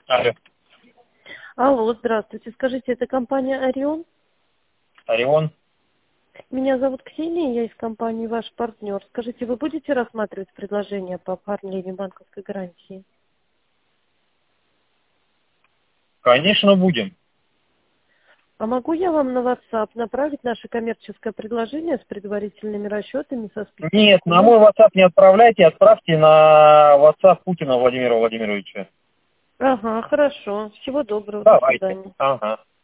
Алло. Алло, здравствуйте. Скажите, это компания «Орион»? Орион. Меня зовут Ксения, я из компании «Ваш партнер». Скажите, вы будете рассматривать предложение по оформлению банковской гарантии? Конечно, будем. А могу я вам на WhatsApp направить наше коммерческое предложение с предварительными расчетами, со списком Нет, на документов? мой WhatsApp не отправляйте, отправьте на WhatsApp Путина Владимира Владимировича. Ага, хорошо. Всего доброго, до Давайте. свидания. Ага.